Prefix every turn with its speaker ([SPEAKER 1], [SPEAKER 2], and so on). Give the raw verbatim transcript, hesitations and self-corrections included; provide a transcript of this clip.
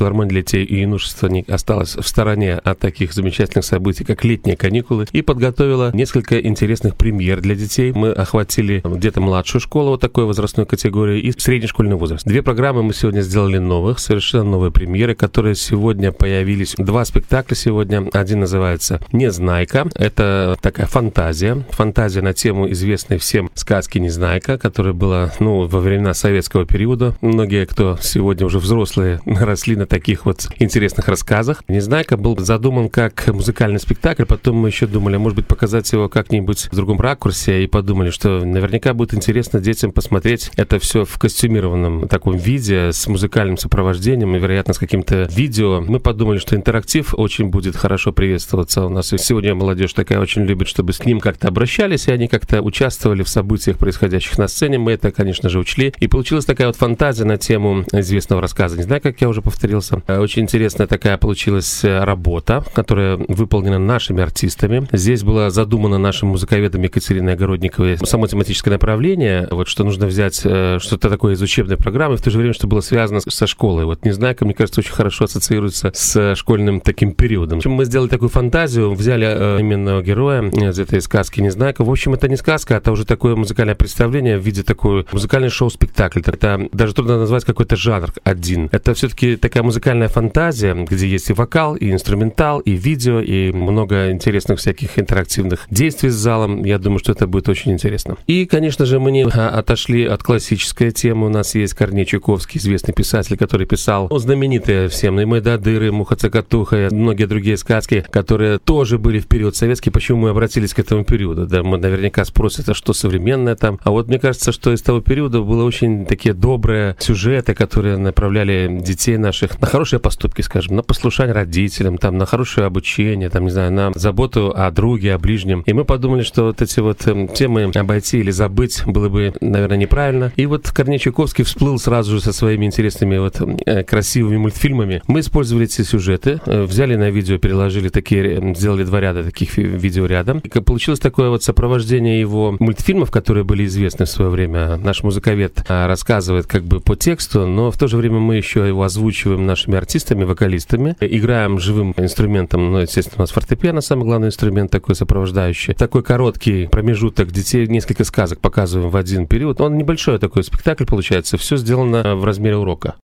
[SPEAKER 1] филармония для детей и юношества не осталась в стороне от таких замечательных событий, как летние каникулы, и подготовила несколько интересных премьер для детей. Мы охватили где-то младшую школу, вот такой возрастной категории, и среднешкольный возраст. Две программы мы сегодня сделали новых, совершенно новые премьеры, которые сегодня появились. Два спектакля сегодня. Один называется «Незнайка». Это такая фантазия. Фантазия на тему известной всем сказки «Незнайка», которая была, ну, во времена советского периода. Многие, кто сегодня уже взрослые, росли на таких вот интересных рассказах. «Незнайка» был задуман как музыкальный спектакль. Потом мы еще думали, может быть, показать его как-нибудь в другом ракурсе. И подумали, что наверняка будет интересно детям посмотреть это все в костюмированном таком виде, с музыкальным сопровождением и, вероятно, с каким-то видео. Мы подумали, что интерактив очень будет хорошо приветствоваться у нас. И сегодня молодежь такая очень любит, чтобы к ним как-то обращались, и они как-то участвовали в событиях, происходящих на сцене. Мы это, конечно же, учли. И получилась такая вот фантазия на тему известного рассказа. Не знаю, как я уже повторился. Очень интересная такая получилась работа, которая выполнена нашими артистами. Здесь было задумано нашим музыковедом Екатериной Огородниковой само тематическое направление, вот что нужно взять что-то такое из учебной программы, в то же время, что было связано со школой. Вот «Незнайка», мне кажется, очень хорошо ассоциируется с школьным таким периодом. В общем, мы сделали такую фантазию, взяли э, именного героя из этой сказки «Незнайка». В общем, это не сказка, это уже такое музыкальное представление в виде такой музыкальный шоу-спектакль. Это даже трудно назвать какой-то жанр один. Это все-таки такая музыкальная фантазия, где есть и вокал, и инструментал, и видео, и много интересных всяких интерактивных действий с залом. Я думаю, что это будет очень интересно. И, конечно же, мы не отошли от классической темы. У нас есть Корней Чуковский, известный писатель, который писал ну, знаменитые всем «И Мойдодыры», «Муха-цокотуха» и многие другие сказки, которые тоже были в период советский. Почему мы обратились к этому периоду? Да, мы наверняка спросят, а что современное там? А вот мне кажется, что из того периода было очень такие добрые сюжеты, которые направляли детей наших на хорошие поступки, скажем, на послушание родителям, там, на хорошее обучение, там, не знаю, на заботу о друге, о ближнем. И мы подумали, что вот эти вот темы обойти или забыть было бы, наверное, неправильно. И вот Корней Чуковский всплыл сразу же со своими интересными вот красивыми мультфильмами. Мы использовали эти сюжеты, взяли на видео, переложили такие, сделали два ряда таких видео рядом. И получилось такое вот сопровождение его мультфильмов, которые были известны в свое время. Наш музыковед рассказывает как бы по тексту, но в то же время мы еще его озвучиваем нашими артистами, вокалистами, играем живым инструментом, ну, естественно, у нас фортепиано, самый главный инструмент такой сопровождающий. Такой короткий промежуток детей, несколько сказок показываем в один период. Он небольшой такой спектакль получается, все сделано в размере урока.